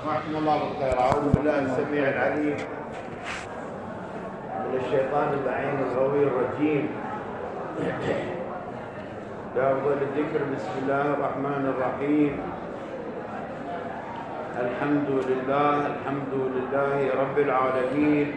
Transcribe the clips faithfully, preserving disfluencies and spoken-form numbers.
جزاكم الله بالخير. أعوذ بالله السميع العليم من الشيطان اللعين الغوي الرجيم. بأفضل الذكر بسم الله الرحمن الرحيم. الحمد لله الحمد لله رب العالمين،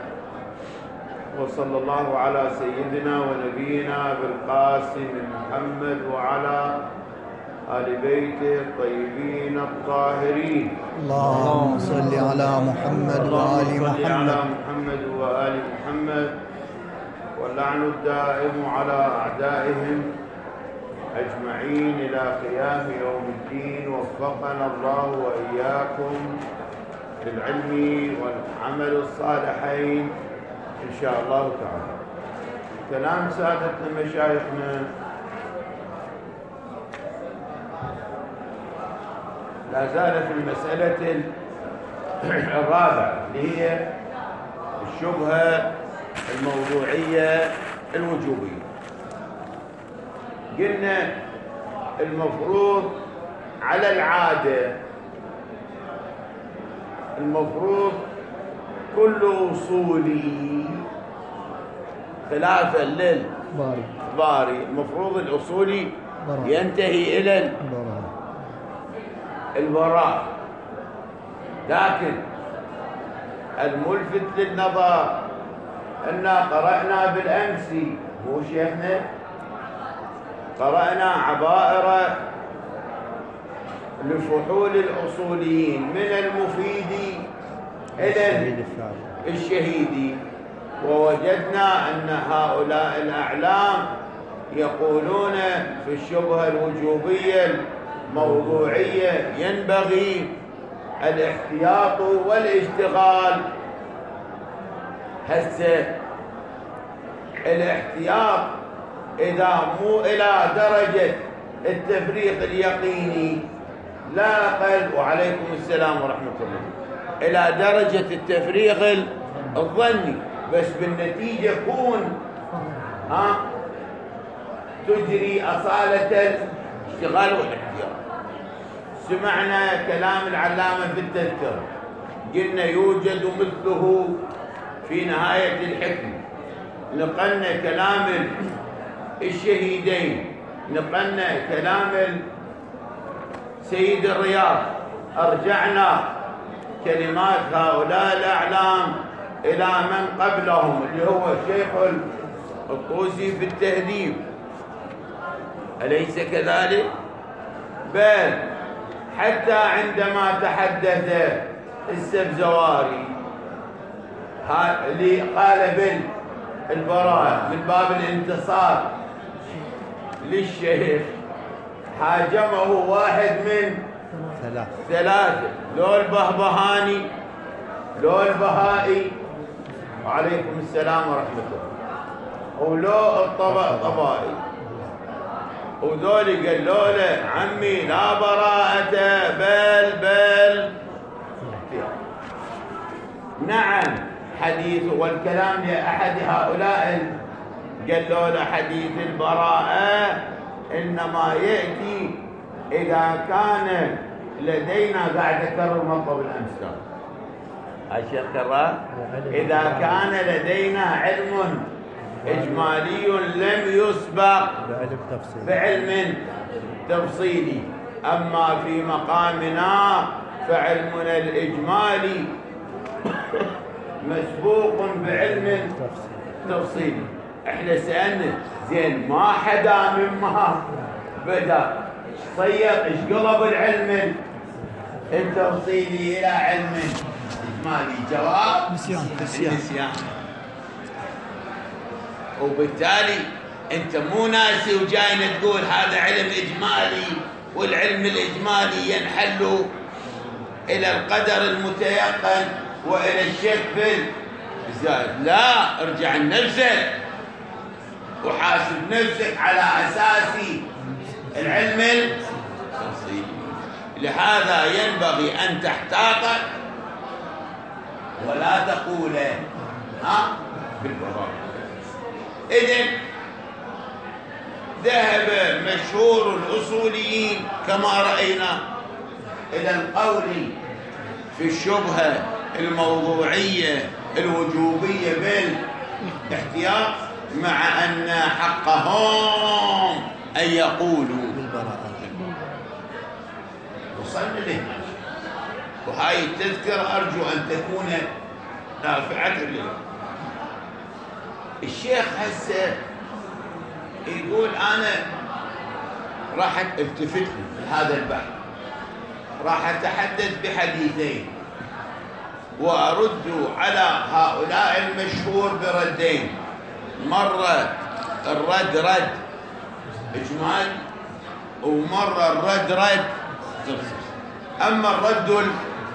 وصلى الله على سيدنا ونبينا بالقاسم محمد وعلى آل بيته الطيبين الطاهرين. اللهم صل على محمد وآل محمد. على محمد وآل محمد، واللعن الدائم على أعدائهم أجمعين إلى قيام يوم الدين. وفقنا الله وإياكم للعلم والعمل الصالحين إن شاء الله تعالى. كلام سادتنا مشايخنا لا زال في المسألة الرابعة اللي هي الشبهة الموضوعية الوجوبية. قلنا المفروض على العادة، المفروض كل أصولي خلافا للباري المفروض الأصولي ينتهي إلى البراء. لكن الملفت للنظر أن قرأنا بالأمس، مو شيخنا، قرأنا عبائر لفحول الأصوليين من المفيد إلى الشهيد، ووجدنا أن هؤلاء الأعلام يقولون في الشبهة الوجوبية الموضوعية ينبغي الاحتياط والاشتغال. هسه الاحتياط إذا مو إلى درجة التفريق اليقيني لا أقل، وعليكم السلام ورحمة الله، إلى درجة التفريق الظني، بس بالنتيجة يكون ها تجري أصالة الاشتغال والاحتياط. سمعنا كلام العلامة في التذكرة، قلنا يوجد مثله في نهاية الحكمة، نقلنا كلام الشهيدين، نقلنا كلام سيد الرياض، أرجعنا كلمات هؤلاء الأعلام إلى من قبلهم اللي هو الشيخ الطوسي في التهذيب، أليس كذلك؟ بل حتى عندما تحدث السبزواري اللي قال بالبراءة من باب الانتصار للشيخ، حاجمه واحد من ثلاثة ثلاثة لو البهبهاني لو البهائي وعليكم السلام ورحمة الله، ولو الطبائي، وذولي قالوا له عمي لا براءة بل بل نعم حديث، والكلام لأحد هؤلاء قالوا له حديث البراءة إنما يأتي إذا كان لدينا، قاعد أكرر مطلب الأمثال الشيخ كرار، إذا كان لدينا علم إجمالي لم يسبق بعلم تفصيلي، أما في مقامنا فعلمنا الإجمالي مسبوق بعلم تفصيلي. احنا سألنا زين ما حدا مما بدأ صيق ايش قلب العلم التفصيلي إلى علم إجمالي؟ جواب نسيان. نسيان. وبالتالي انت مو ناسي وجاينا تقول هذا علم اجمالي، والعلم الاجمالي ينحل الى القدر المتيقن والى الشك في الزائد. لا، ارجع لنفسك وحاسب نفسك على اساس العلم التفصيلي. لهذا ينبغي ان تحتاط ولا تقول ها بالبراءة. إذن ذهب مشهور الأصوليين كما رأينا إلى القول في الشبهة الموضوعية الوجوبية بالاحتياط، مع أن حقهم أن يقولوا بالبراءة. وصلنا له. وهاي التذكرة أرجو أن تكون نافعة له. الشيخ هسه يقول أنا راح التفت هذا البحث، راح أتحدث بحديثين وأرد على هؤلاء المشهور بردين. مرة الرد رد إجمال، ومرة الرد رد تخصيص. أما الرد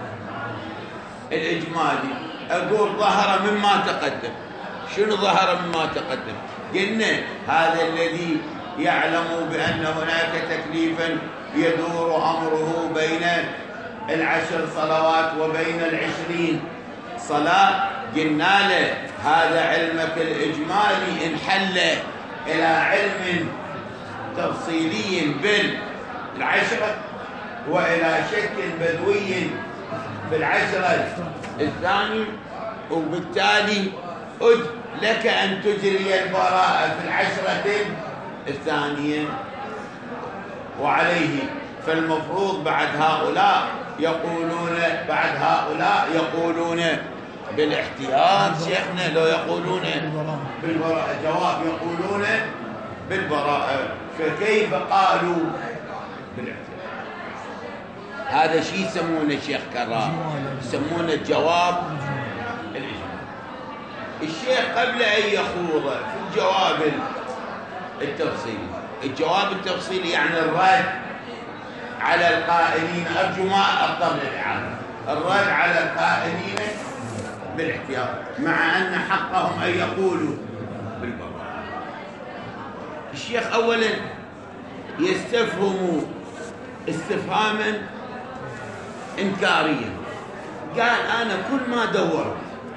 الإجمالي أقول ظهر مما تقدم. شنو ظهر مما تقدم؟ قلنا هذا الذي يعلم بأن هناك تكليفا يدور أمره بين العشر صلوات وبين العشرين صلاة، قلنا له هذا علمك الإجمالي انحل إلى علم تفصيلي بالعشرة وإلى شك بدوي بالعشرة الثاني، وبالتالي أد لك أن تجري البراءة في العشرة الثانية. وعليه فالمفروض بعد هؤلاء يقولون بعد هؤلاء يقولون بالاحتياط. شيخنا لو يقولون بالبراءة جواب يقولون بالبراءة، فكيف قالوا بالاحتياط؟ هذا شيء يسمونه شيخ كرام، يسمونه الجواب الإجمالي. الشيخ قبل أن يخوض في الجواب التفصيلي، الجواب التفصيلي يعني الرد على القائلين، أرجو ما أضطر للإعادة، الرد على القائلين بالاحتياط مع أن حقهم أن يقولوا بالبراءة. الشيخ أولا يستفهم استفهاما إنكاريا، قال أنا كل ما دورت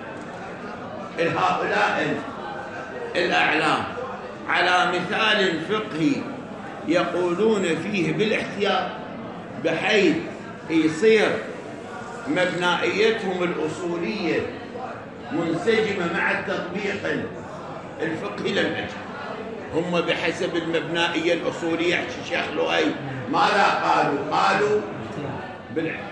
هؤلاء الأعلام على مثال فقهي يقولون فيه بالاحتياط بحيث يصير مبنائيتهم الأصولية منسجمة مع التطبيق الفقهي، لم أجد. هم بحسب المبنائية الأصولية شيخ لؤي ماذا قالوا؟ قالوا بالاحتياط.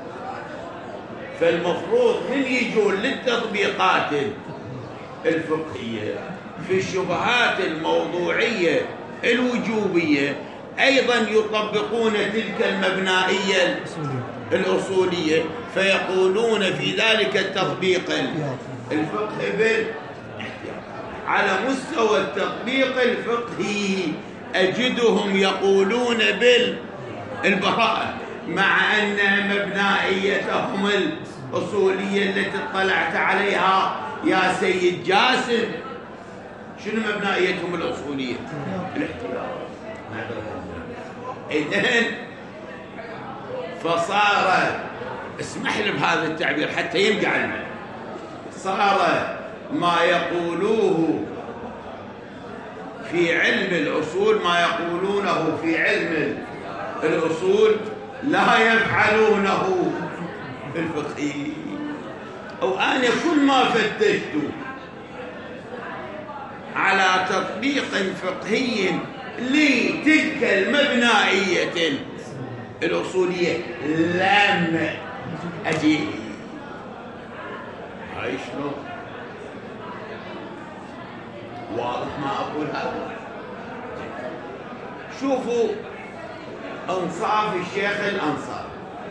فالمفروض من يجون للتطبيقات الفقهية في الشبهات الموضوعية الوجوبية أيضا يطبقون تلك المبنائية الأصولية، فيقولون في ذلك التطبيق الفقهي بالاحتياط. على مستوى التطبيق الفقهي أجدهم يقولون بالبراءة، مع أن مبنائيتهم الأصولية التي اطلعت عليها يا سيد جاسم، شنو مبنائيتهم الأصولية؟ الاحتياط. إذن فصار، اسمح لي بهذا التعبير حتى ينقع المعنى، صار ما يقولوه في علم الأصول، ما يقولونه في علم الأصول لا يفعلونه في الفقه. أو أنا كل ما فتشت على تطبيق فقهي لتلك المبنائية الأصولية لم أجد. هاي شنو؟ واضح ما أقول هذا؟ شوفوا أنصاف الشيخ الأنصار،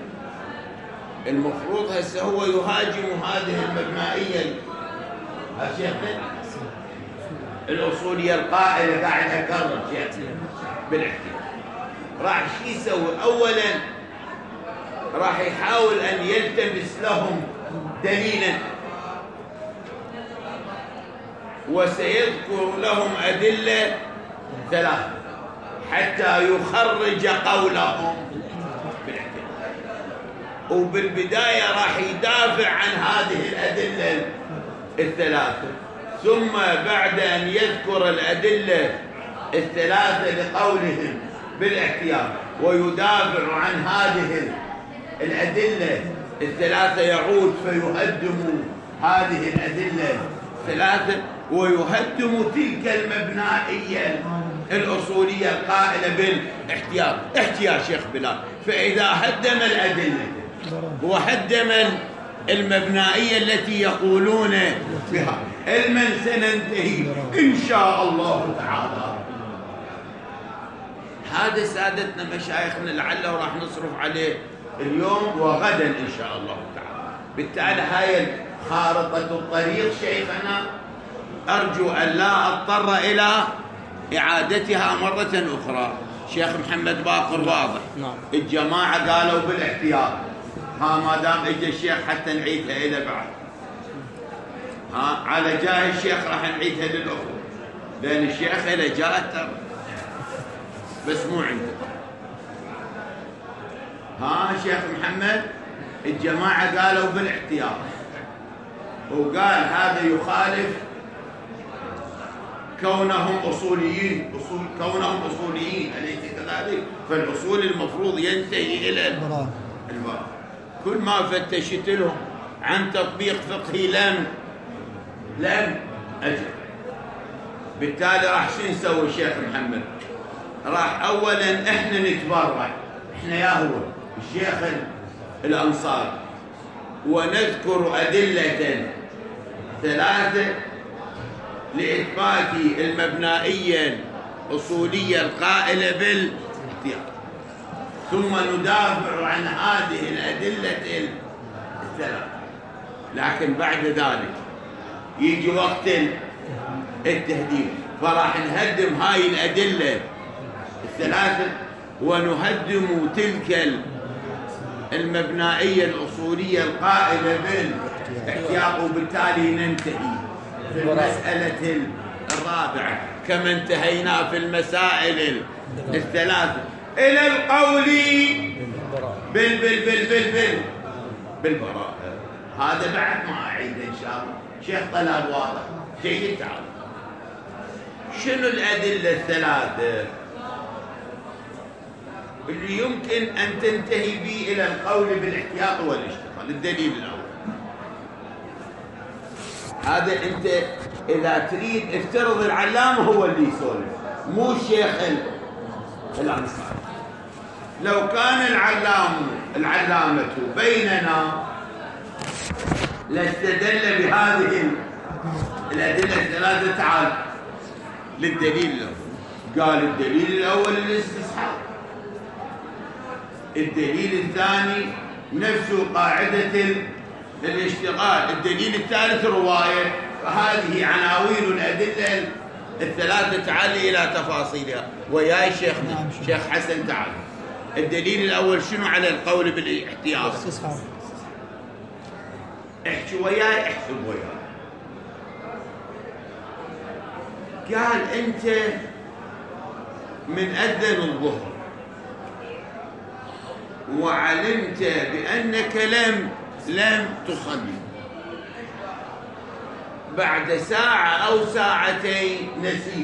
المفروض هسه هو يهاجم هذه المبنائية الشيخ الأصولية القائلة، قاعد أكرر شيخ بالاحتياط. راح شو يسوي؟ أولا راح يحاول أن يلتمس لهم دليلا، وسيذكر لهم أدلة ثلاثة حتى يخرج قولهم بالاحتياط. وبالبداية راح يدافع عن هذه الأدلة الثلاثة، ثم بعد أن يذكر الأدلة الثلاثة لقولهم بالاحتياط ويدافع عن هذه الأدلة الثلاثة يعود فيهدم هذه الأدلة الثلاثة ويهدم تلك المبنائية الأصولية القائلة بالاحتياط. احكي يا شيخ بلال. فإذا هدم الأدلة وهدم المبنائية التي يقولون بها، علما سننتهي إن شاء الله تعالى. هذا سادتنا مشايخنا لعله راح نصرف عليه اليوم وغدا إن شاء الله تعالى. بالتالي هاي خارطة الطريق شيخنا أرجو أن لا أضطر إلى إعادتها مرة أخرى. شيخ محمد باقر واضح. نعم. الجماعة قالوا بالاحتياط. ها ما دام اجى الشيخ حتى نعيدها إلى بعد. ها على جاه الشيخ راح نعيدها للأخوة، لأن الشيخ إلى جاء ترى بس مو عنده. ها شيخ محمد الجماعة قالوا بالاحتياط، وقال هذا يخالف كونهم أصوليين، أصول كونهم أصوليين أليس كذلك؟ فالأصول المفروض ينتهي إلى البراءة. كل ما فتشت لهم عن تطبيق فقهي لم لم أجد. بالتالي راح شو نسوي الشيخ محمد؟ راح أولا إحنا نتبرع، إحنا يا هو الشيخ الأنصار، ونذكر أدلة ثلاثة لإثبات المبنائية الأصولية القائلة بالاحتياط، ثم ندافع عن هذه الأدلة الثلاثة. لكن بعد ذلك يجي وقت التهديد، فراح نهدم هاي الأدلة الثلاثة ونهدم تلك المبنائية الأصولية القائلة بالاحتياط، وبالتالي ننتهي في المسألة الرابعة كما انتهينا في المسائل الثلاثة إلى القول بال بال بال بال بال بالبراءة. هذا بعد ما أعيده إن شاء الله. شيخ طلال واضح جيد. تعال شنو الأدلة الثلاثة اللي يمكن أن تنتهي به إلى القول بالاحتياط والاشتغال؟ الدليل الأول هذا أنت إذا تريد افترض العلامة هو اللي يسولف مو الشيخ الأنصاري. لو كان العلام العلامة بيننا لاستدل بهذه الأدلة الثلاثة. تعال للدليل الأول. قال الدليل الأول الاستصحاب، الدليل الثاني نفس قاعدة الاشتغال، الدليل الثالث رواية. فهذه عناوين الأدلة الثلاثة. تعال إلى تفاصيلها وياي شيخنا شيخ حسن. تعال الدليل الأول شنو على القول بالاحتياط؟ احكي وياي احسب وياي. قال أنت من أذن الظهر وعلمت بأنك لم لم تصلي، بعد ساعة أو ساعتين نسيت،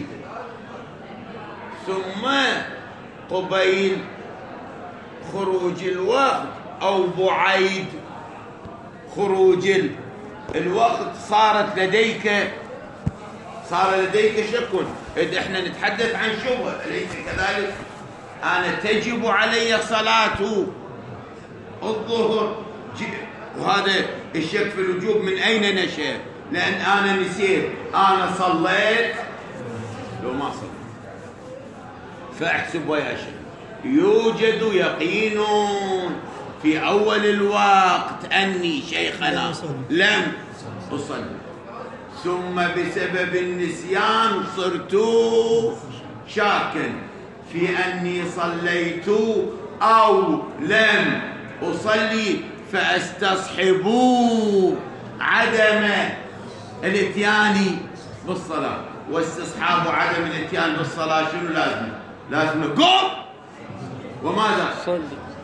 ثم قبيل خروج الوقت أو بعيد خروج الوقت صارت لديك صار لديك شك. إذا احنا نتحدث عن شبهة أليس كذلك؟ أنا تجب علي صلاة الظهر، وهذا الشك في الوجوب من أين نشأ؟ لأن أنا نسيت أنا صليت لو ما صليت. فاحسب ويا شيخ يوجد يقين في أول الوقت أني شيخنا لم أصلي، ثم بسبب النسيان صرت شاكا في أني صليت أو لم أصلي، فأستصحب عدم الاتيان بالصلاة. واستصحاب عدم الاتيان بالصلاة شنو لازم؟ لازم قم وماذا؟ صلي.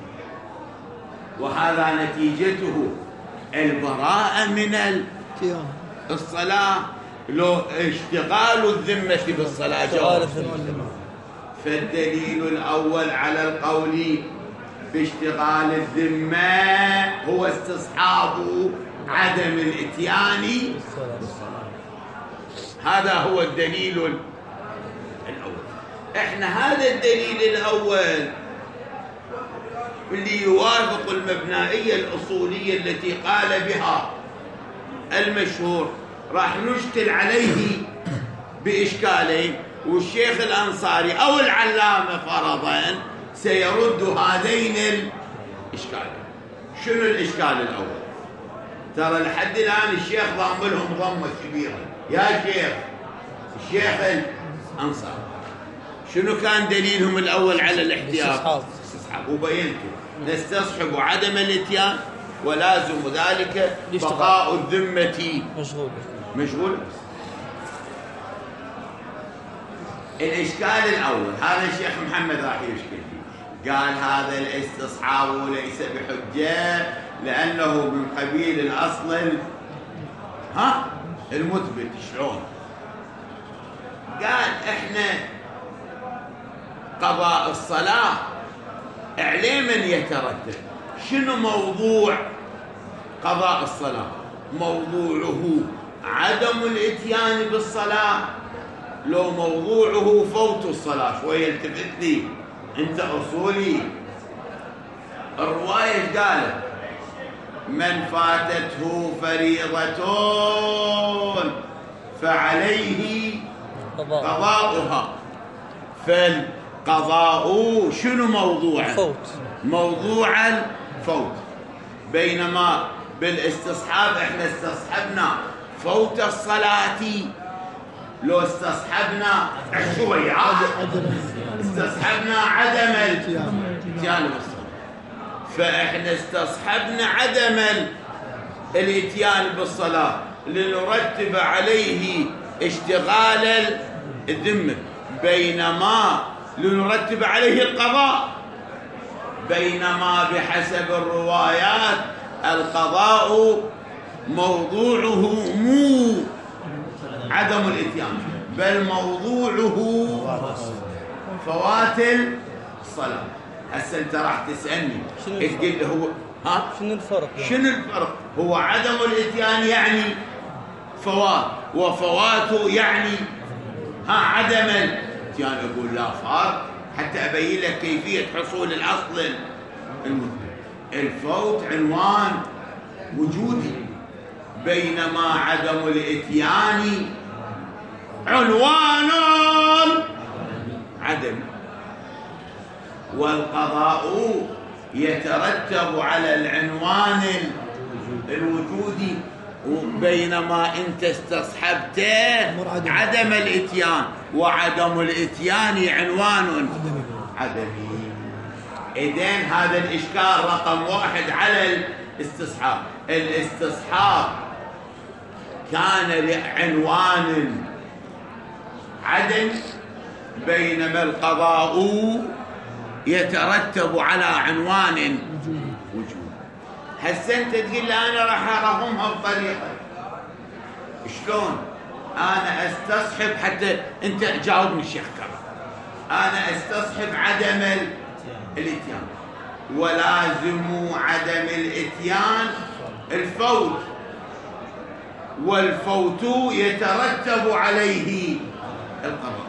وهذا نتيجته البراءة من الصلاة، لو اشتغال الذمة بالصلاة جواب. فالدليل الأول على القول باشتغال الذمة هو استصحاب عدم الاتيان بالصلاة. هذا هو الدليل الأول. احنا هذا الدليل الأول اللي يوافق المبنائية الأصولية التي قال بها المشهور، راح نشكل عليه بإشكالين، والشيخ الأنصاري أو العلامة فرضا سيرد هذين الإشكالين. شنو الإشكال الأول؟ ترى لحد الآن الشيخ ضم لهم ضمة كبيرة. يا شيخ الشيخ الأنصاري شنو كان دليلهم الأول على الاحتياط؟ استصحاب. وبينته نستصحب عدم الاتيان ولازم ذلك بقاء الذمة مشغول مشغول. الإشكال الأول هذا الشيخ محمد راح يشكل فيه، قال هذا الاستصحاب ليس بحجة لأنه من قبيل الأصل ها المثبت. شلون؟ قال احنا قضاء الصلاة عليه من يترتب. شنو موضوع قضاء الصلاة؟ موضوعه عدم الاتيان بالصلاة لو موضوعه فوت الصلاة؟ شوية التفت لي انت اصولي. الرواية قالت من فاتته فريضة فعليه قضاؤها. فالقضاء شنو موضوعه؟ فوت. موضوع الفوت. بينما بالاستصحاب احنا استصحبنا فوت الصلاة، لو استصحبنا شوية استصحبنا عدم الاتيان بالصلاة. فاحنا استصحبنا عدم الاتيان بالصلاة لنرتب عليه اشتغال الذمة، بينما لنرتب عليه القضاء. بينما بحسب الروايات القضاء موضوعه مو عدم الاتيان، بل موضوعه فوات الصلاة. هسه انت راح تسألني تقول له هو ها شنو الفرق؟ شنو الفرق؟ هو عدم الاتيان يعني فوات، وفواته يعني ها عدم الاتيان. اقول لا فرق حتى ابين لك كيفية حصول الاصل المثبت. الفوت عنوان وجودي، بينما عدم الاتيان عنوان عدم. والقضاء يترتب على العنوان الوجودي، بينما انت استصحبت عدم الاتيان، وعدم الاتيان عنوان عدمي. إذن هذا الإشكال رقم واحد على الاستصحاب. الاستصحاب كان لعنوان عدم، بينما القضاء يترتب على عنوان وجود. هسه انت تقول لي انا راح ارهمها بطريقه شلون؟ انا استصحب حتى انت جاوبني الشيخ كرم. انا استصحب عدم الاتيان، ولازم عدم الاتيان الفوت، والفوت يترتب عليه القضاء.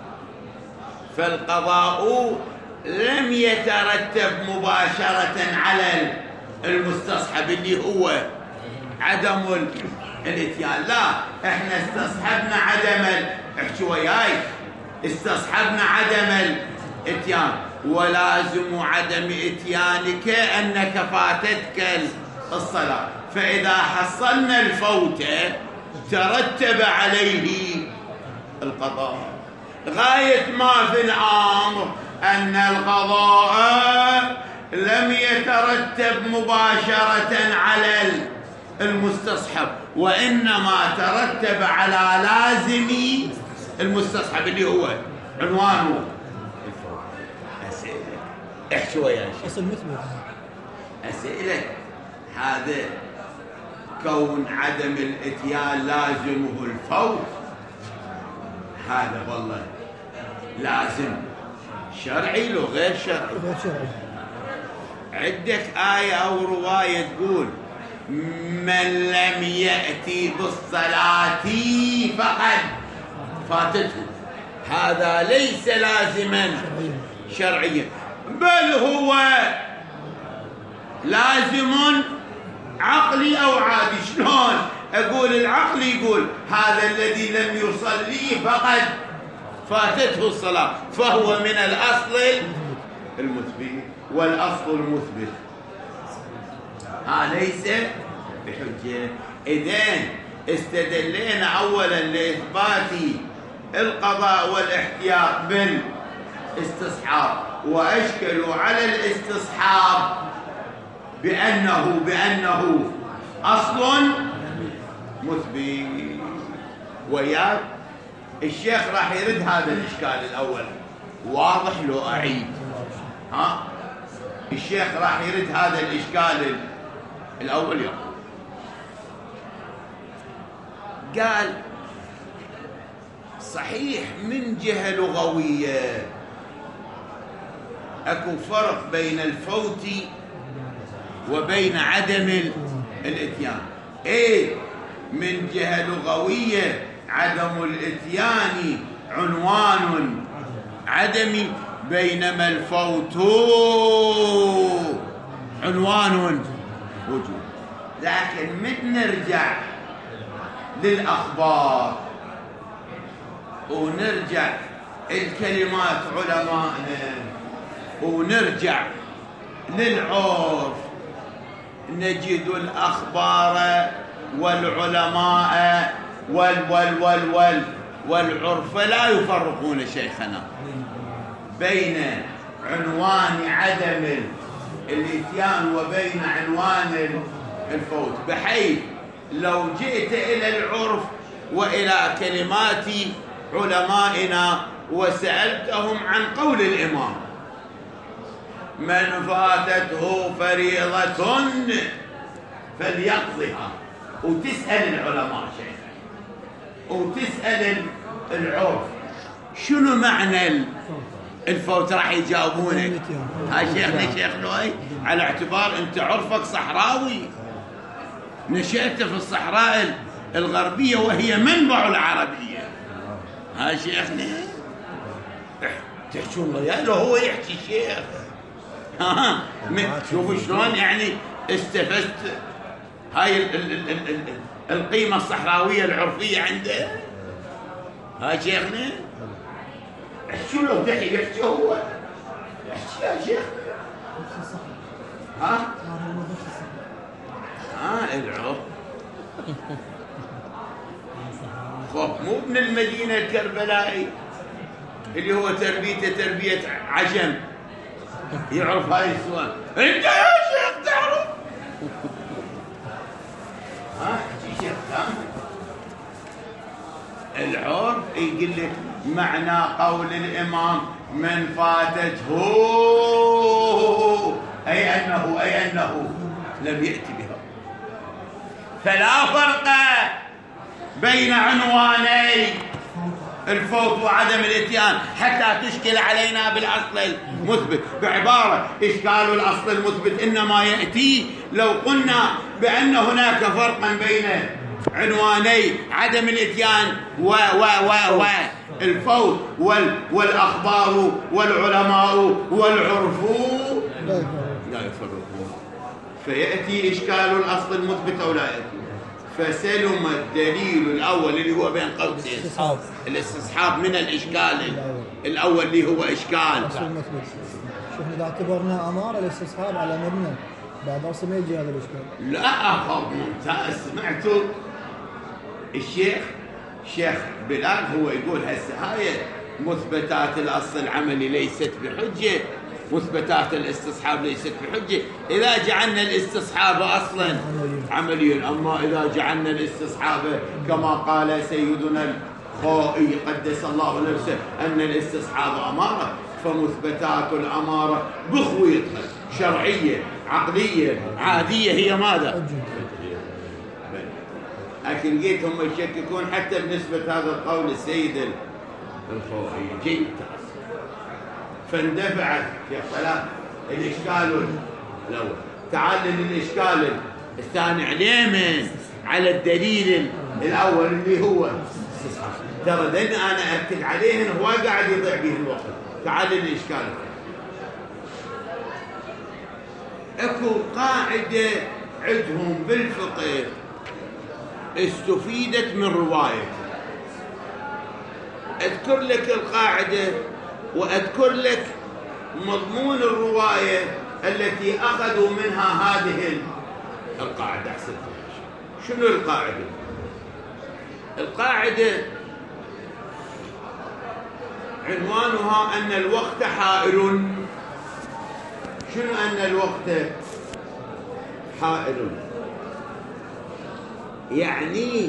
فالقضاء لم يترتب مباشرة على المستصحب اللي هو عدم الاتيان، لا، احنا استصحبنا عدم، احكي وياي، استصحبنا عدم الاتيان، ولازم عدم اتيانك انك فاتتك الصلاة. فاذا حصلنا الفوت ترتب عليه القضاء. غاية ما في الامر ان القضاء لم يترتب مباشرة على المستصحب، وانما ترتب على لازم المستصحب اللي هو عنوانه الفوت. اسئلة احكي وياي اصل مثبت. اسئلة هذا كون عدم الاتيان لازمه الفوت، هذا والله لازم شرعي لو غير شرعي. عندك آية أو رواية تقول من لم يأتي بالصلاة فقد فاتته، هذا ليس لازما شرعيا، بل هو لازم عقلي أو عادي. شلون أقول؟ العقل يقول هذا الذي لم يصلي فقد فاتته الصلاة، فهو من الأصل المثبت، والأصل المثبت ها ليس بحجة. إذن استدلينا أولا لإثبات القضاء والاحتياط بالاستصحاب، وأشكلوا على الاستصحاب بأنه بأنه أصل مثبت. وياك الشيخ راح يرد هذا الإشكال الأول، واضح لو أعيد؟ ها الشيخ راح يرد هذا الإشكال الأول. يوم قال صحيح من جهة لغوية أكو فرق بين الفوت وبين عدم الإتيان. إيه من جهة لغوية عدم الإتيان عنوان عدمي، بينما الفوت عنوان وجود. لكن من نرجع للأخبار ونرجع الكلمات علمائنا ونرجع للعرف، نجد الأخبار والعلماء وال وال وال وال والعرف لا يفرقون شيخنا بين عنوان عدم الإتيان وبين عنوان الفوت، بحيث لو جئت إلى العرف وإلى كلمات علمائنا وسألتهم عن قول الإمام من فاتته فريضة فليقضها، وتسأل العلماء شيخ وتسأل العرف شنو معنى الفوت، راح يجاوبونك ها شيخنا شيخ لؤي، على اعتبار انت عرفك صحراوي، نشأت في الصحراء الغربية وهي منبع العربية. ها شيخنا تحشون له يا له هو يحكي شيخ. ها شوفوا شلون يعني استفدت هاي ال ال ال ال ال القيمة الصحراوية العرفية عنده. ها شيخنا شو له دحي يحكي هو يحكي يا شيخ. ها ها العرف خب مو ابن المدينة الكربلائي اللي هو تربيته تربية عجم يعرف هاي السؤال، انت يا شيخ تعرف. ها شيخ العرف يقول لك معنى قول الإمام من فاتته أي أنه أي أنه لم يأتي بها. فلا فرق بين عنواني الفوت وعدم الاتيان حتى تشكل علينا بالأصل المثبت. بعبارة إشكال الأصل المثبت إنما يأتي لو قلنا بأن هناك فرقا بين عنواني عدم الاتيان و و و و الفوت وال والأخبار والعلماء والعرف لا يفرقون، فيأتي إشكال الأصل المثبت أو لا يأتي. فسلم الدليل الأول اللي هو بين قوسين الاستصحاب من الإشكال الأول اللي هو إشكال. شوف إذا اعتبرنا أمارة الاستصحاب على مبنى بعد أصل ما يجي هذا الإشكال. لا أخذ ممتاز. سمعتوا الشيخ الشيخ بلال هو يقول هسه هاي مثبتات الأصل العملي ليست بحجة، مثبتات الاستصحاب ليست بحجة إذا جعلنا الاستصحاب أصلا عمليا. أما إذا جعلنا الاستصحاب كما قال سيدنا الخوئي قدس الله نفسه أن الاستصحاب أمارة، فمثبتات الأمارة بخويطها شرعية عقلية عادية هي ماذا؟ لكن لقيت هم يشككون حتى بنسبة هذا القول السيد الخوئي جيد. فاندفعت يا صلاح الإشكال الأول. تعال للإشكال الثاني عليه من على الدليل الأول اللي هو ترى لأن أنا أركز عليه هو قاعد يضيع به الوقت. تعال للإشكال الثاني. اكو قاعدة عندهم بالفقه استفيدت من رواية. اذكر لك القاعدة واذكر لك مضمون الرواية التي اخذوا منها هذه القاعدة. احسن. شنو القاعدة؟ القاعدة عنوانها ان الوقت حائل. شنو ان الوقت حائل؟ يعني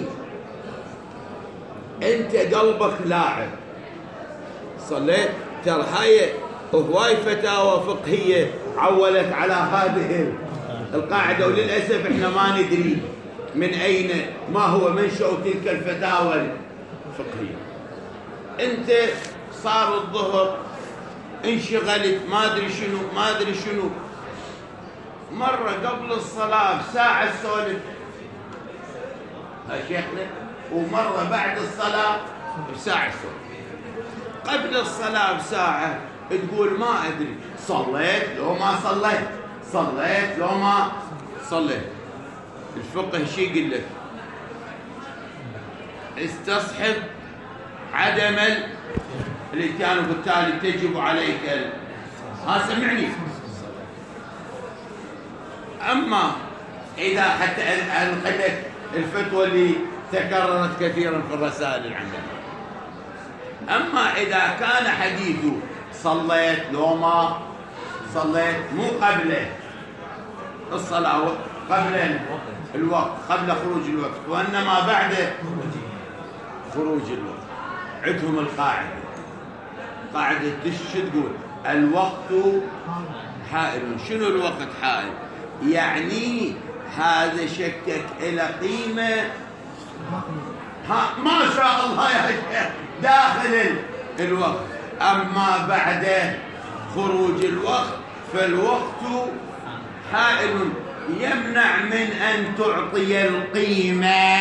انت قلبك لاعب صليت. ترى هاي هواي فتاوى فقهيه عولت على هذه القاعده، وللاسف احنا ما ندري من اين ما هو منشأ تلك الفتاوى الفقهيه. انت صار الظهر انشغلت ما ادري شنو ما ادري شنو، مره قبل الصلاه بساعه سولف يا شيخنا، ومره بعد الصلاه بساعه سولف. قبل الصلاه بساعه تقول ما ادري صليت لو ما صليت، صليت لو ما صليت. الفقه شي يقول لك؟ استصحب عدم الاتيان وبالتالي تجب عليك ال... ها سمعني. اما اذا حتى انقلت الفتوى اللي تكررت كثيرا في الرسائل العمليه، اما اذا كان حديثه صليت لو ما صليت مو قبل الصلاه قبل الوقت قبل خروج الوقت وانما بعد خروج الوقت، عندهم القاعده قاعده شو تقول؟ الوقت حائل. شنو الوقت حائل؟ يعني هذا شكك إلى قيمة ها ما شاء الله يا شيخ داخل الوقت، أما بعد خروج الوقت فالوقت حائل يمنع من أن تعطي القيمة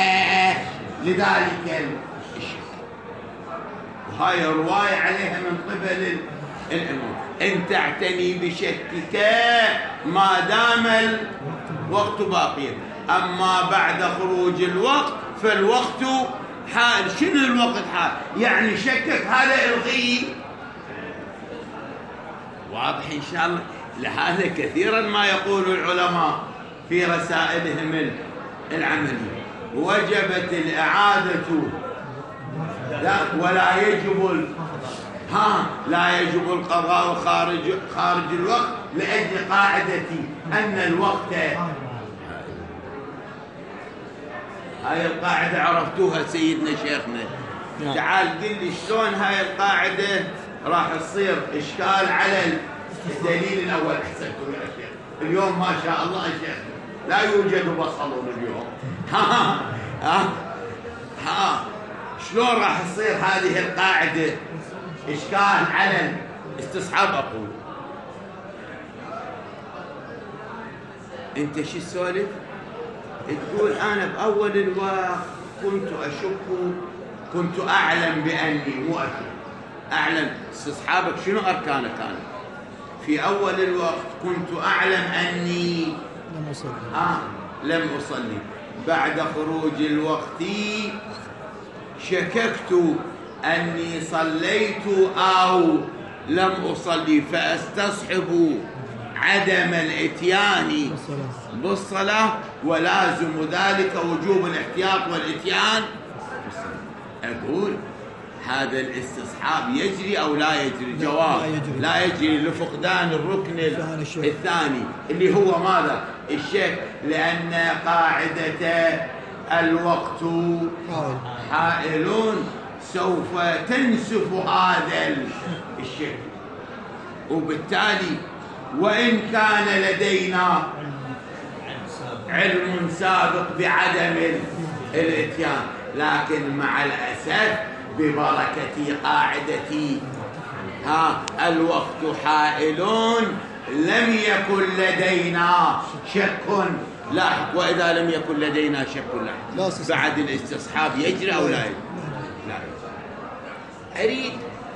لذلك الشك. وهاي رواية عليها من قبل الإمام. إن تعتني بشكك ما دام الوقت باقيا، أما بعد خروج الوقت فالوقت حال. شنو الوقت حال؟ يعني شكك هذا الغيه. واضح إن شاء الله. لهذا كثيرا ما يقول العلماء في رسائلهم العملية وجبت الإعادة لا ولا يجب ها لا يجب القضاء خارج خارج الوقت لأجل قاعدة أن الوقت. هاي القاعدة عرفتوها سيدنا شيخنا. تعال قل لي شلون هاي القاعدة راح تصير إشكال على الدليل الأول. أحسنتم يا شيخ. اليوم ما شاء الله يا شيخ لا يوجد بصل اليوم. ها ها ها شلون راح تصير هذه القاعدة إشكال على الاستصحاب؟ أقول أنت شو السولف؟ تقول أنا بأول الوقت كنت أشك، كنت أعلم بأني مو أشك أعلم. استصحابك شنو أركانه كانت؟ في أول الوقت كنت أعلم أني لم أصلي. آه لم أصلي. بعد خروج الوقت شككت أني صليت أو لم أصلي، فأستصحب عدم الإتيان بالصلاة ولازم ذلك وجوب الاحتياط والإتيان. أقول هذا الاستصحاب يجري أو لا يجري؟ جواب لا يجري, لا يجري لفقدان الركن الثاني اللي هو ماذا؟ الشك. لأن قاعدة الوقت حائل سوف تنسف هذا الشك، وبالتالي وإن كان لدينا علم سابق بعدم الاتيان، لكن مع الأسف ببركة قاعدة ها الوقت حائل لم يكن لدينا شك لاحق. وإذا لم يكن لدينا شك لاحق بعد الاستصحاب يجري أو لا يجري؟ لا يجري. أريد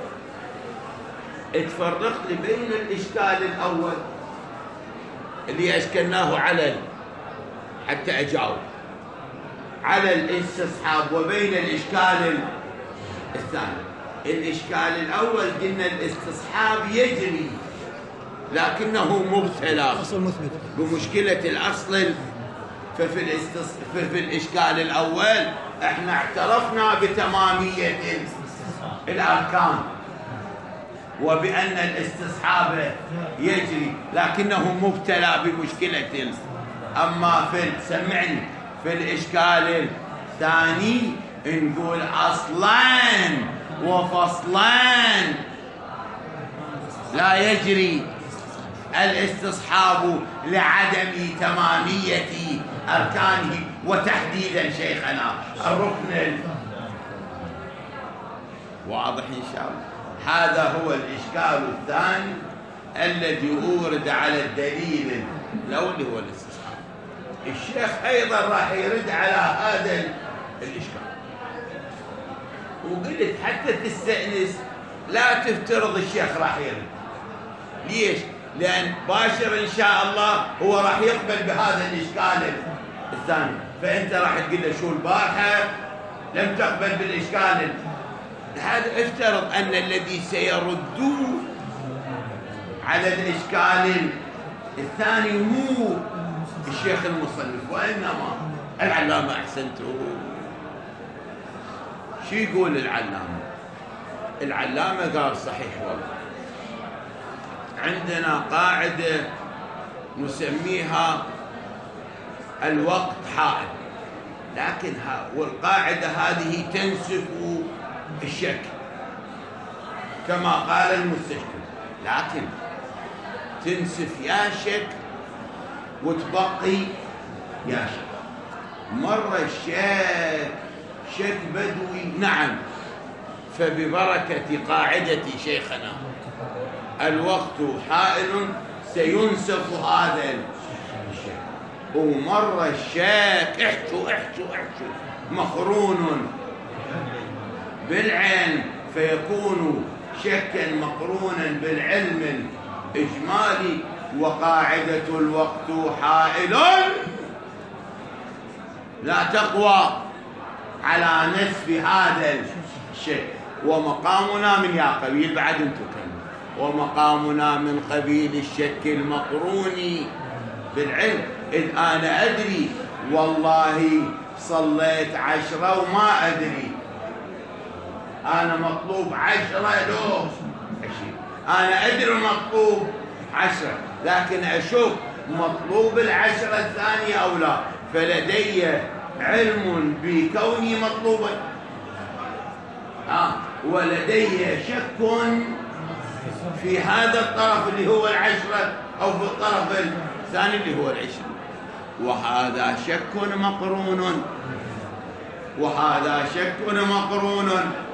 تفرق لي بين الإشكال الأول اللي أشكلناه على حتى أجاوب على الاستصحاب وبين الإشكال الثاني. الإشكال الأول قلنا الاستصحاب يجري لكنه مبتلى بمشكلة الأصل. ففي, الاستص... ففي الإشكال الأول احنا اعترفنا بتمامية الأركان وبأن الاستصحاب يجري لكنه مبتلى بمشكلة. أما في سمعني في الإشكال الثاني نقول أصلان وفصلان لا يجري الاستصحاب لعدم تمامية أركانه. وتحديدا شيخنا الركن واضح إن شاء الله. هذا هو الإشكال الثاني الذي أورد على الدليل الأول هو الاستصحاب. الشيخ أيضا راح يرد على هذا الإشكال. وقلت حتى تستأنس لا تفترض الشيخ راح يرد. ليش؟ لأن باشر إن شاء الله هو راح يقبل بهذا الإشكال الثاني. فأنت راح تقول له شو البارحة لم تقبل بالإشكال هذا. افترض أن الذي سيردوه على الإشكال الثاني مو الشيخ المصنف وإنما العلامة. أحسنته. شو يقول العلامة؟ العلامة قال صحيح والله عندنا قاعدة نسميها الوقت حائل، لكن والقاعدة هذه تنسف الشك كما قال المستشكل، لكن تنسف يا شك وتبقي يا شك. مرة الشك شك بدوي نعم، فببركة قاعدة شيخنا الوقت حائل سينسف هذا الشك. ومرة الشك احشو احشو احشو مقرون بالعلم فيكون شكا مقرونا بالعلم الإجمالي. وقاعدة الوقت حائل لا تقوى على نسف هذا الشك. ومقامنا من يا قبيل بعد انتم كلمة ومقامنا من قبيل الشك المقرون بالعلم. إذ أنا أدري والله صليت عشرة وما أدري أنا مطلوب عشرة لو عشرين. أنا أدري مطلوب عشرة لكن أشوف مطلوب العشرة الثانية أو لا، فلدي علم بكوني مطلوبا آه. ولدي شك في هذا الطرف اللي هو العشرة أو في الطرف الثاني اللي هو العشرين. وهذا شك مقرون وهذا شك مقرون.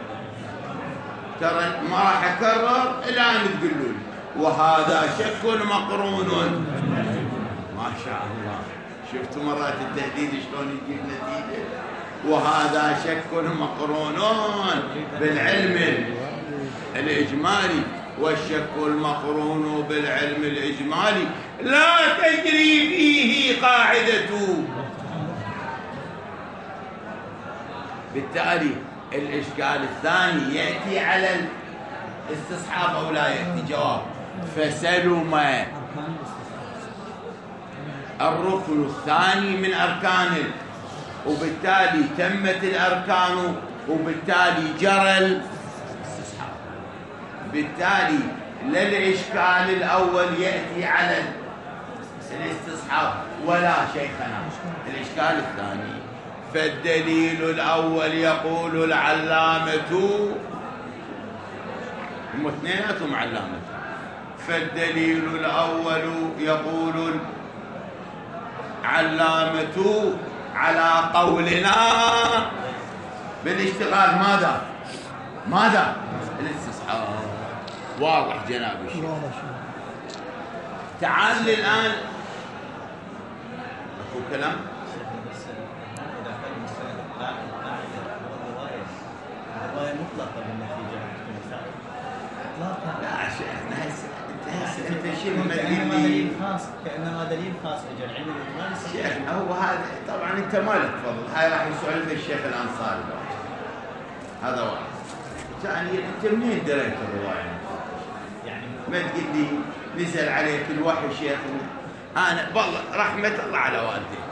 ترى ما راح أكرر إلى أن تقولون وهذا شك مقرون. ما شاء الله شفتوا مرات التهديد شلون يجيب نتيجة. وهذا شك مقرون بالعلم الإجمالي. والشك المقرون بالعلم الإجمالي لا تجري فيه قاعدة. بالتالي الإشكال الثاني يأتي على الاستصحاب أو لا يأتي؟ جواب فسلم الركن الثاني من أركانه وبالتالي تمت الأركان وبالتالي جرى الاستصحاب. بالتالي لا الإشكال الأول يأتي على الاستصحاب ولا شيخنا الإشكال الثاني. فالدليل الأول يقول العلامة هم اثنيناتهم علامة. فالدليل الأول يقول علامة على قولنا بالاشتغال ماذا؟ ماذا؟ الاستصحاب. واضح جناب الشيخ. تعال لي الآن أكو كلام إذا كان المستند قاعدة والرواية الرواية مطلقة بالنتيجة إطلاقا. لا شيخنا هسه أنت أنت شيء كأنما دليل خاص كأنما دليل خاص إجا العلم الإجمالي شيخنا هو هذا طبعا أنت ما لك فضل، هاي راح يسأل في الشيخ الأنصاري هذا واحد. ثانيا أنت منين دريت الرواية؟ يعني ما تقول لي نزل عليك الوحي شيخنا. أنا والله رحمة الله على والدي.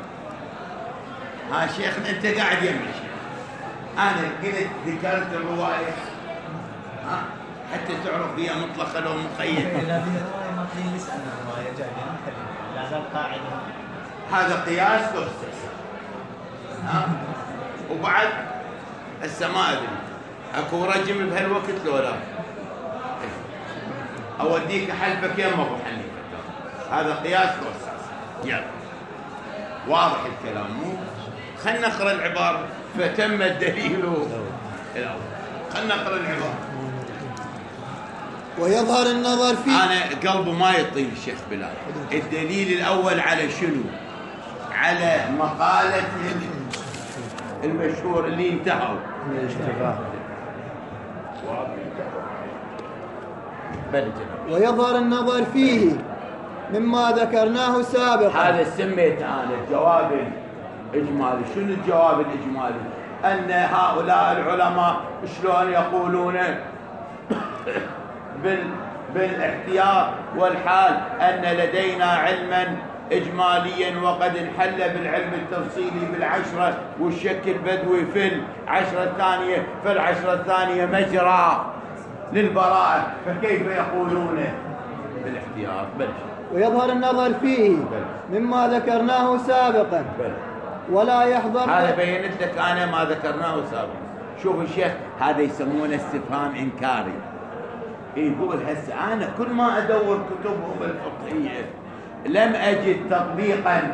ها شيخنا أنت قاعد يمي شيخ. أنا قلت ذكرت الرواية ها حتى تعرف هي مطلقة لو مقيدة. إذا به الرواية ما تريد نسأل الرواية جاية نتكلم لا زال قاعدة. هذا قياس له استحسان. ها وبعد السماء ادري اكو رجم بهالوقت لو لا اوديك حلفك يم ابو حنيفه. هذا قياس له استحسان. يلا واضح الكلام مو؟ خلنا نقرا العباره. فتم الدليل الاول. خلنا نقرا العباره. ويظهر النظر فيه. انا قلبه ما يطيل الشيخ بلال. الدليل الاول على شنو؟ على مقاله المشهور اللي انتهوا ويظهر النظر فيه مما ذكرناه سابقا. هذا سميت انا الجواب الاجمالي. شنو الجواب الاجمالي؟ ان هؤلاء العلماء شلون يقولون بال بالاحتياط والحال ان لدينا علما إجماليا وقد انحل بالعلم التفصيلي بالعشرة والشك البدوي في العشرة الثانية. فالعشرة الثانية مجرى للبراءة. فكيف يقولون بالاحتياط؟ بل ويظهر النظر فيه بل. مما ذكرناه سابقا بل. ولا يحضر. هذا بينت لك أنا ما ذكرناه سابقا. شوف الشيخ هذا يسمونه استفهام إنكاري. يقول هسه أنا كل ما أدور كتبهم الفقهية لم أجد تطبيقا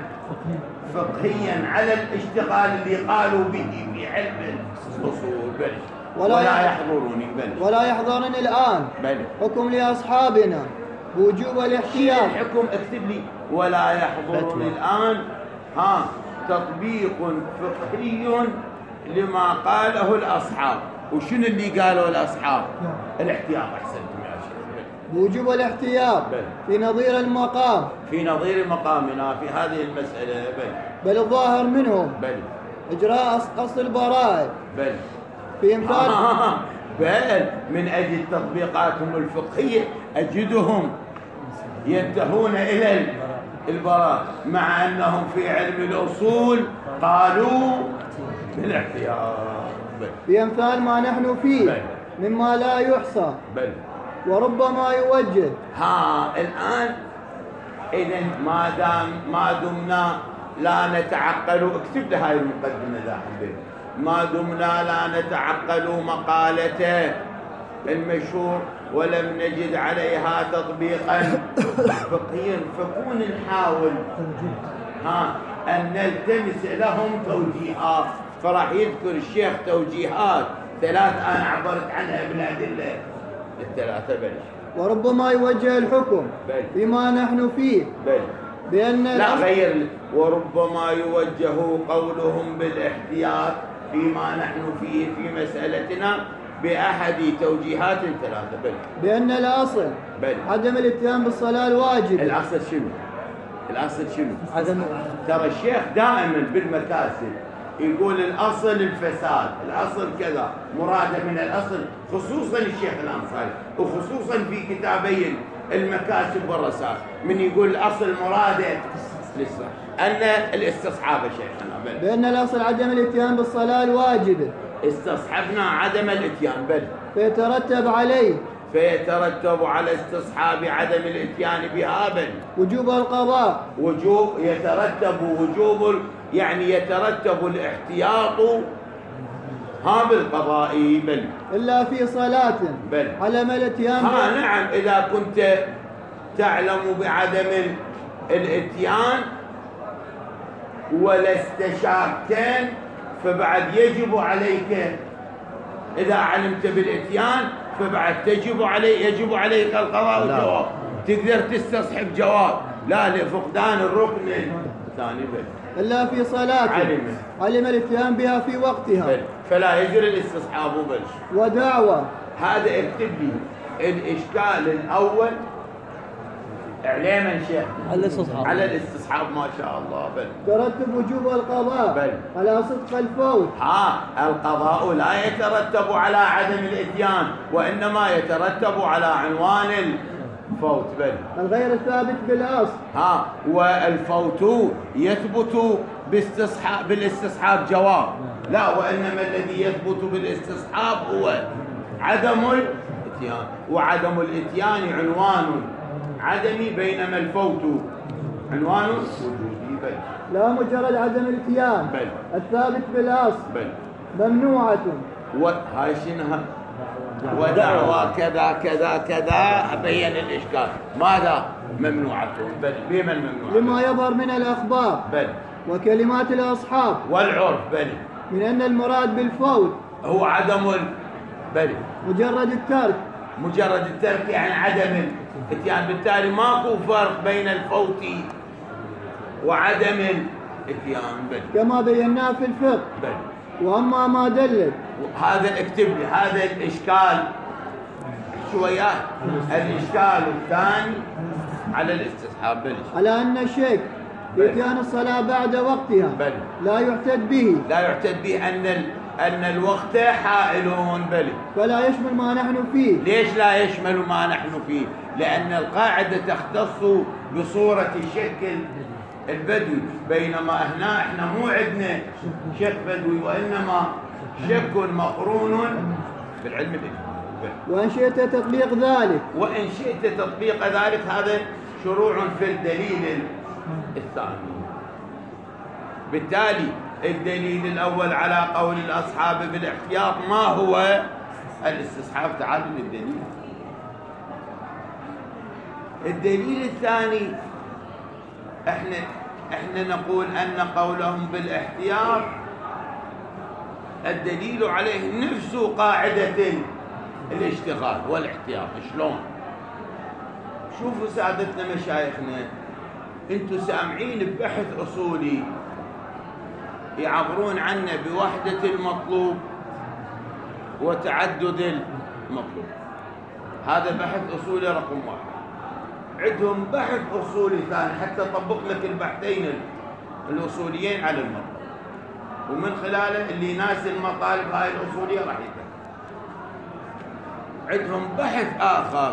فقهيا على الاشتغال اللي قالوا به في علم الأصول. بل ولا, ولا يحضرني بل ولا يحضرني الآن بل حكم لأصحابنا بوجوب الاحتياط. الحكم اكتب لي ولا يحضرني الآن ها تطبيق فقهي لما قاله الأصحاب. وشنو اللي قالوا الأصحاب؟ الاحتياط. أحسنتم يا شيخ. بوجوب الاحتياط بل. في نظير المقام. في نظير مقامنا في هذه المسألة. بل بل الظاهر منهم بل إجراء أصل البراءة بل في إمثال آه بل من أجل تطبيقاتهم الفقهية أجدهم ينتهون إلى البراءة مع أنهم في علم الأصول قالوا بالاحتياط. بل في أمثال ما نحن فيه بل. مما لا يحصى بل وربما يوجه. ها الآن إذا ما دام ما دمنا لا نتعقل. اكتب لي هاي المقدمة ذا حبيبي. ما دمنا لا نتعقل مقالته المشهور ولم نجد عليها تطبيقا فقهيا فكون نحاول ها أن نلتمس لهم توجيهات. فراح يذكر الشيخ توجيهات ثلاث أنا عبرت عنها بالأدلة الثلاثة. بل وربما يوجه الحكم بل. فيما نحن فيه بل بأن لا غير. وربما يوجه قولهم بالاحتياط فيما نحن فيه في مسألتنا بأحد توجيهات ثلاثة. بل بأن الأصل بل عدم الاتيان بالصلاة الواجب. الأصل شنو؟ الأصل شنو؟ عدم. ترى الشيخ دائما بالمكاسب يقول الأصل الفساد. الأصل كذا مرادة من الأصل خصوصا الشيخ الأنصاري وخصوصا في كتابي المكاسب والرسائل من يقول الأصل مرادة لسه أن الاستصحاب شيخنا. بل بأن الأصل عدم الاتيان بالصلاة الواجبة. استصحبنا عدم الاتيان. بل فيترتب عليه فيترتب على استصحاب عدم الاتيان بها. بل وجوب القضاء. وجوب يترتب وجوب يعني يترتب الاحتياط ها بالقضاء. بل إلا في صلاة بل علم الاتيان. ها نعم إذا كنت تعلم بعدم الاتيان ولست شاكا فبعد يجب عليك. إذا علمت بالاتيان فبعد تجب علي يجب عليك القضاء والجواب. تقدر تستصحب جواب، لا لفقدان الركن الثاني بل إلا في صلاة علم علم الاتيان بها في وقتها بل فلا يجري الاستصحاب بل. ودعوة. هذا اكتب لي الإشكال الأول عليه من شيخ على الاستصحاب على الاستصحاب ما شاء الله بل ترتب وجوب القضاء بل. على صدق الفوت. ها القضاء لا يترتب على عدم الإتيان وإنما يترتب على عنوان الفوت بل الغير الثابت بالأصل. ها والفوت يثبت باستصحاب بالاستصحاب جواب، لا وإنما الذي يثبت بالاستصحاب هو عدم الإتيان، وعدم الإتيان عنوان عدمي بينما الفوت عنوان وجودي بل. لا مجرد عدم الاتيان بل الثابت بالأصل بل ممنوعة. وهاي شنها ودعوى كذا كذا كذا أبين الإشكال ماذا ممنوعة بل بما الممنوعة لما يظهر من الأخبار بل وكلمات الأصحاب والعرف بل من أن المراد بالفوت هو عدم ال... بل مجرد الترك. مجرد الترك يعني عدم الاتيان، بالتالي ماكو فرق بين الفوت وعدم الاتيان بل كما بيناه في الفقه. بل وأما ما دلت هذا اكتب لي هذا الإشكال شويات الإشكال الثاني على الاستصحاب بل على أن الشك في إتيان الصلاة بعد وقتها بل لا يعتد به لا يعتد به أن ال... أن الوقت حائلون بل فلا يشمل ما نحن فيه. ليش لا يشمل ما نحن فيه؟ لأن القاعدة تختص بصورة الشك البدوي، بينما هنا احنا مو عندنا شك بدوي وإنما شك مقرون بالعلم الإجمالي. وإن شئت تطبيق ذلك وإن شئت تطبيق ذلك هذا شروع في الدليل الثاني. بالتالي الدليل الأول على قول الأصحاب بالاحتياط ما هو الاستصحاب. تعالوا للدليل. الدليل الثاني احنا احنا نقول أن قولهم بالاحتياط الدليل عليه نفس قاعدة الاشتغال والاحتياط. شلون؟ شوفوا سادتنا مشايخنا انتم سامعين ببحث أصولي يعبرون عنه بوحدة المطلوب وتعدد المطلوب. هذا بحث أصولي رقم واحد. عندهم بحث أصولي ثاني حتى طبق لك البحثين الأصوليين على المطلوب، ومن خلاله اللي يناسب المطالب هاي الأصولية راح يتم. عندهم بحث آخر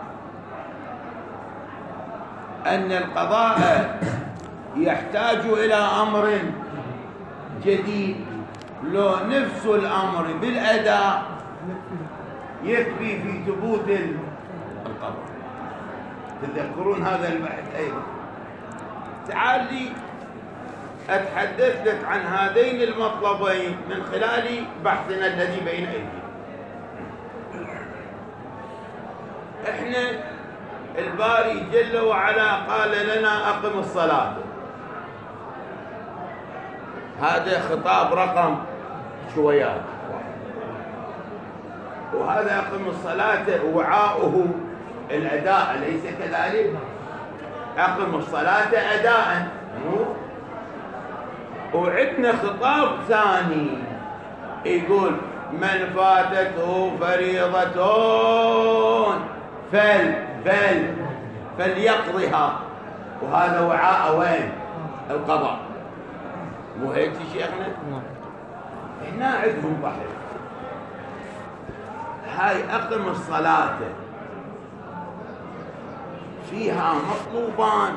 أن القضاء يحتاج إلى أمر جديد، لو نفس الأمر بالأداء يكفي في ثبوت القضاء. تذكرون هذا البحث أيضا. تعال لي أتحدث لك عن هذين المطلبين من خلال بحثنا الذي بين أيدينا. احنا الباري جل وعلا قال لنا أقم الصلاة، هذا خطاب رقم شويات، وهذا أقم الصلاة وعاؤه الأداء أليس كذلك؟ أقم الصلاة أداء. وعندنا خطاب ثاني يقول من فاتته فريضة فل فل فليقضها، وهذا وعاء وين؟ القضاء. مو هيك شيخنا؟ هنا عندهم بحث. هاي أقم الصلاة فيها مطلوبان،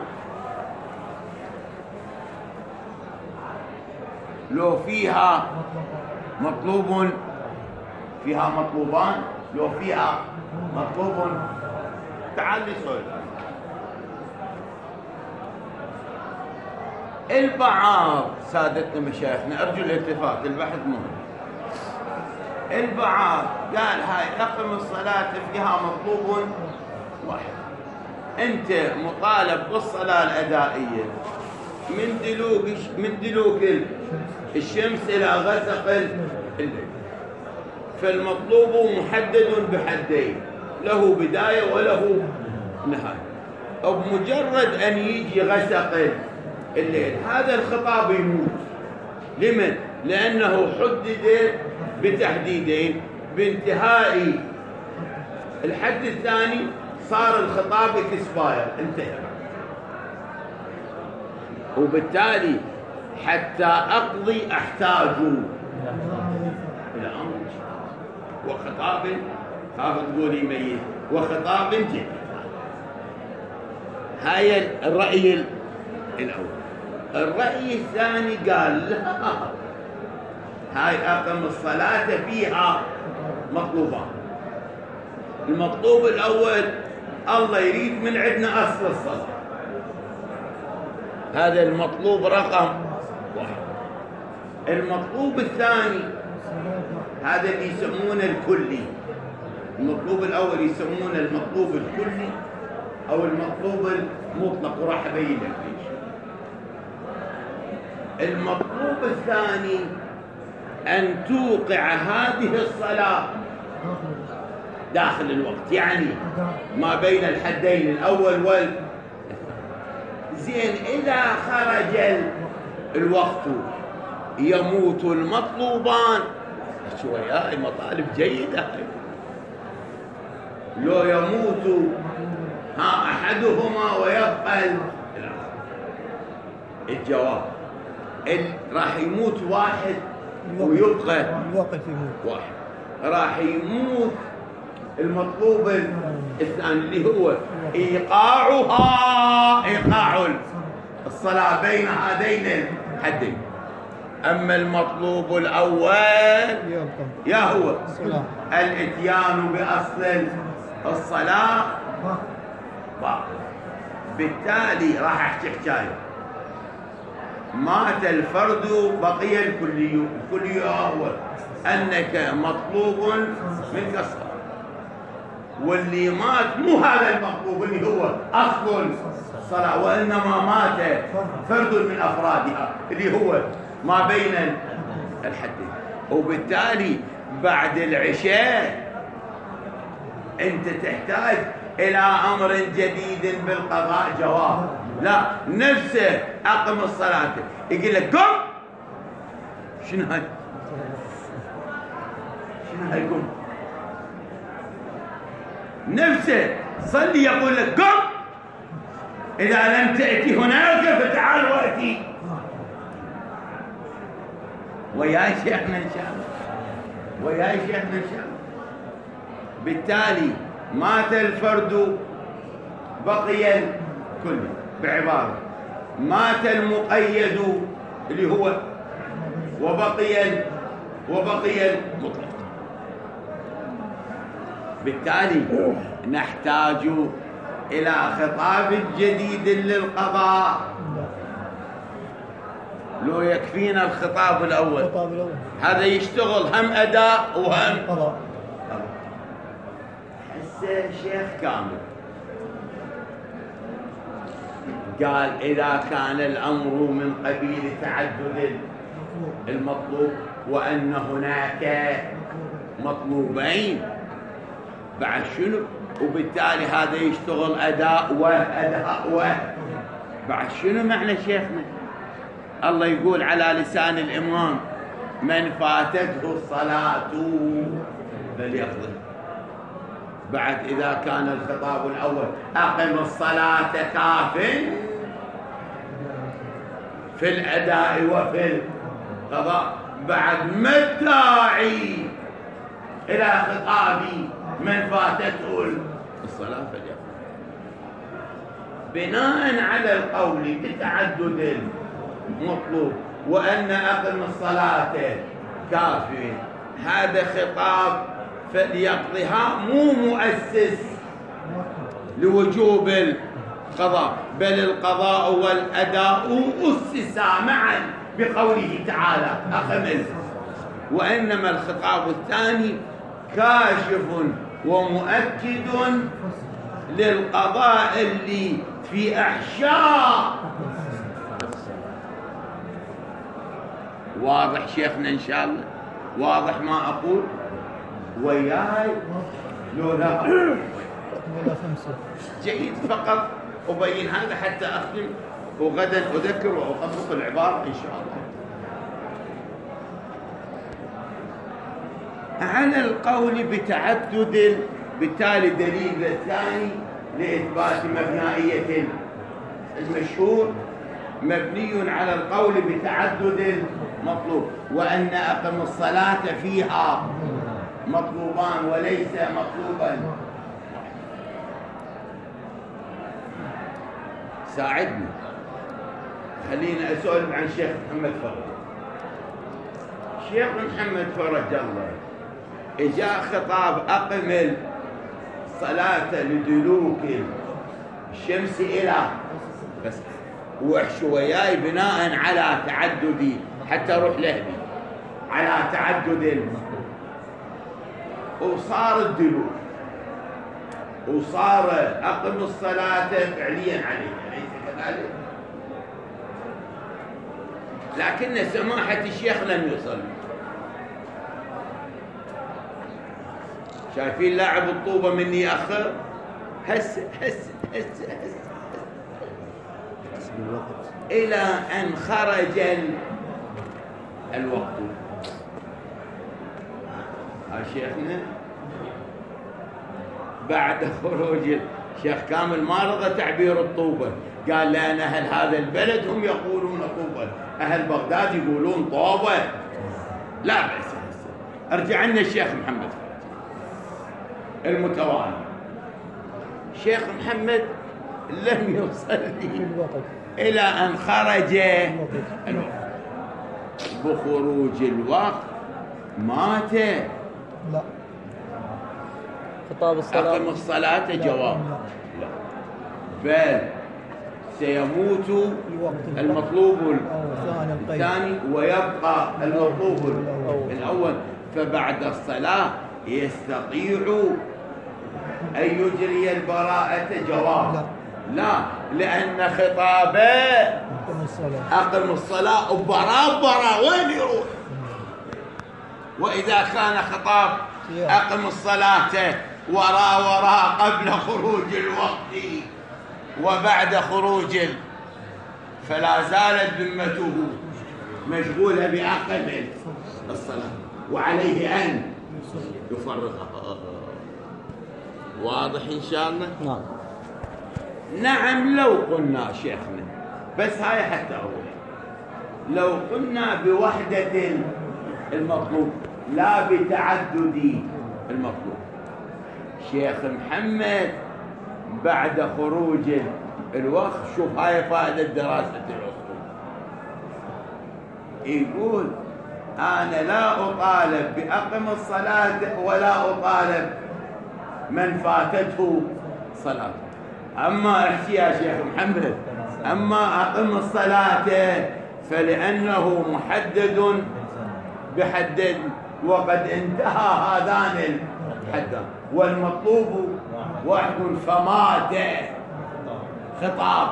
لو فيها مطلوب فيها مطلوبان لو فيها مطلوب. تعال لي سؤال. البعض سادتنا مشايخنا أرجو الالتفات البحث مهم. البعض قال هاي أقم الصلاة فيها مطلوب واحد. أنت مطالب بالصلاة الأدائية من دلوك من دلوك الشمس إلى غسق الليل، فالمطلوب محدد بحدين، له بداية وله نهاية. بمجرد أن يجي غسق الليل هذا الخطاب يموت. لمن؟ لأنه حدد بتحديدين، بانتهاء الحد الثاني صار الخطاب اكسباير، انتهى. وبالتالي حتى أقضي أحتاج إلى أمر وخطاب، خاف تقولي ميت، وخطاب جديد. هاي الرأي الأول. الرأي الثاني قال لا، هاي أقم الصلاة فيها مطلوبان. المطلوب الأول الله يريد من عندنا أصل الصلاة، هذا المطلوب رقم واحد. المطلوب الثاني هذا اللي يسمونه الكلي. المطلوب الأول يسمونه المطلوب الكلي أو المطلوب المطلق، وراح أبين لك ليش. المطلوب الثاني أن توقع هذه الصلاة داخل الوقت، يعني ما بين الحدين الأول وال زين. إذا خرج الوقت يموت المطلوبان. شوية هاي مطالب جيدة. لو يموت ها أحدهما ويبقى الجواب راح يموت واحد ويبقى الوقت يموت واحد. راح يموت المطلوب الثاني اللي هو إيقاعها، إيقاع الصلاة بين هذين الحدين. أما المطلوب الأول يا هو الإتيان بأصل الصلاة باطل. بالتالي راح أحكي حكاية. مات الفرد بقي الكلي. الكلي هو أنك مطلوب منك الصلاة، واللي مات مو هذا المطلوب اللي هو أصل الصلاة، وإنما مات فرد من أفرادها اللي هو ما بين الحدين. وبالتالي بعد العشاء أنت تحتاج إلى أمر جديد بالقضاء. جواب لا، نفسه أقم الصلاة يقول لك قم. شنو هاي؟ شنو هاي قم؟ نفسه صلي يقول لك قم، إذا لم تأتي هناك فتعال وأتي. ويا شيخنا إن شاء الله، ويا شيخنا إن شاء الله. بالتالي مات الفرد بقي الكل. بعبارة مات المقيد اللي هو وبقي وبقي المطلق. بالتالي نحتاج إلى خطاب جديد للقضاء. لو يكفينا الخطاب الأول هذا يشتغل هم أداء وهم قضاء. هسه شيخ كامل قال إذا كان الأمر من قبيل تعدد المطلوب وأن هناك مطلوبين بعد شنو، وبالتالي هذا يشتغل أداء وأداء و بعد شنو معنى شيخنا؟ الله يقول على لسان الإمام من فاتته الصلاة فليقضي. بعد إذا كان الخطاب الأول أقم الصلاة كاف في الأداء وفي القضاء، بعد ما الداعي إلى خطاب من فاتته الصلاة فليقضي. بناء على القول بتعدد المطلوب وأن أقم الصلاة كافٍ، هذا خطاب فليقضيها مو مؤسس لوجوب القضاء، بل القضاء والأداء أسسا معا بقوله تعالى أقم. وإنما الخطاب الثاني كاشف ومؤكد للقضاء اللي في أحشاء. واضح شيخنا إن شاء الله؟ واضح ما أقول؟ وياي لو لا ولا خمسة. جيد. فقط أبين هذا حتى أختم، وغدا أذكر وأطبق العبارة إن شاء الله. على القول بتعدد، بالتالي دليل الثاني لإثبات مبنائية المشهور مبني على القول بتعدد المطلوب، وأن أقم الصلاة فيها مطلوبان وليس مطلوبا. ساعدني، خلينا أسأل عن شيخ محمد فرج. شيخ محمد فرج الله إجا خطاب أقم الصلاة لدلوك الشمس إلى بس وحش وياي بناء على تعددي حتى أروح لهبي على تعدد، وصار الدلوك وصار أقم الصلاة فعليا عليه، أليس كذلك؟ لكن سماحة الشيخ لم يصلي. شايفين لاعب الطوبة مني أخر هس هس هس هس إلى أن خرج الوقت. ها شيخنا بعد خروج الشيخ كامل ما رضى تعبير الطوبة، قال لأن أهل هذا البلد هم يقولون طوبة، أهل بغداد يقولون طوبة. لا بأس. أرجع لنا الشيخ محمد المتوالي. الشيخ محمد لم يصلي إلى أن خرج الوقت. بخروج الوقت مات. لا. خطاب الصلاة أقم الصلاة جواب لا، بل سيموت المطلوب الثاني ويبقى المطلوب الأول، فبعد الصلاة يستطيع أن يجري البراءة جواب لا، لأن خطابه أقم الصلاة وبراء براء وين يروح؟ وإذا كان خطاب أقم الصلاة وراء وراء قبل خروج الوقت وبعد خروج فلا زالت ذمته مشغولة بأقم الصلاة وعليه أن يفرغها. واضح إن شاء الله؟ نعم. نعم. لو قلنا شيخنا بس هاي حتى أقول لو قلنا بوحدة المطلوب لا بتعدد المطلوب، شيخ محمد بعد خروج الوقت، شوف هاي فائدة دراسة الأصول، يقول أنا لا أطالب بأقم الصلاة ولا أطالب من فاتته صلاة. أما احكي يا شيخ محمد، أما أقم الصلاة فلأنه محدد بحد وقد انتهى هذان الحدان، والمطلوب واحد فمات خطاب،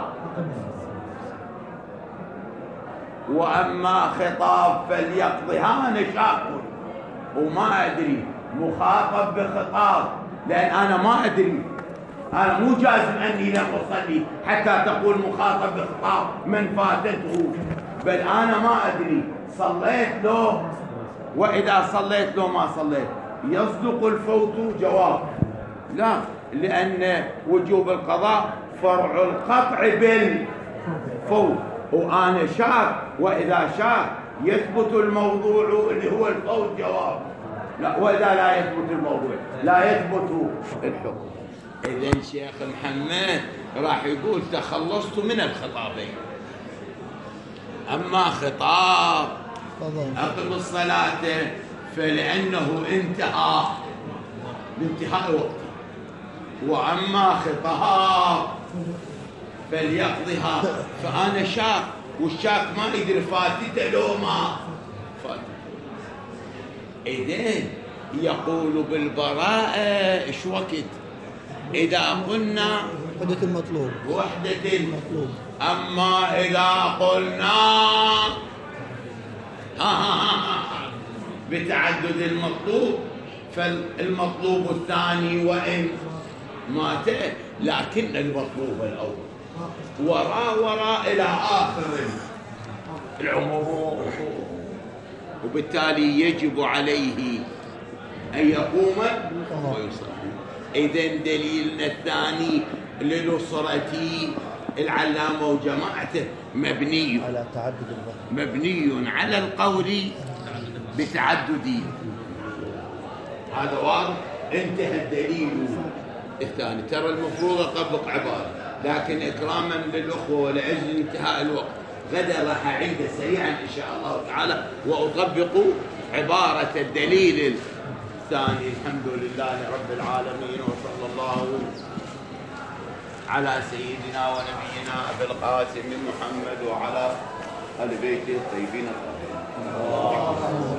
وأما خطاب فليقضي. أنا شاك وما أدري مخاطب بخطاب، لأن أنا ما أدري، أنا مو جازم أني لم أصلي حتى تقول مخاطب بخطاب من فاتته، بل أنا ما أدري صليت له، وإذا صليت له ما صليت يصدق الفوت جواب لا، لأن وجوب القضاء فرع القطع بالفوت، وأنا شاك، وإذا شاك يثبت الموضوع اللي هو الفوت جواب لا، وإذا لا يثبت الموضوع لا يثبت الحكم. إذن شيخ محمد راح يقول تخلصت من الخطابين. أما خطاب أقم الصلاة فلأنه انتهى بانتهاء وقته، وأما خطاب فليقضيها، فأنا شاك، والشاك ما يدري فاتته لو ما فاتته. إذن يقول بالبراءة إيش وقت؟ إذا قلنا وحدة المطلوب وحدة المطلوب. أما إذا قلنا بتعدد المطلوب فالمطلوب الثاني وإن مات، لكن المطلوب الأول وراء وراء إلى آخر العمر، وبالتالي يجب عليه أن يقوم ويصلي. إذن دليلنا الثاني لنصرة العلامة وجماعته مبني على تعدد الوقت، مبني على القول بتعدد. هذا واضح. انتهى الدليل الثاني. ترى المفروض أطبق عبارة، لكن إكراما للأخوة ولأجل انتهاء الوقت غدا راح أعيده سريعا إن شاء الله تعالى وأطبق عبارة الدليل الثاني. الحمد لله رب العالمين، وصلى الله على سيدنا ونبينا أبي القاسم محمد وعلى آل بيته الطيبين الطاهرين.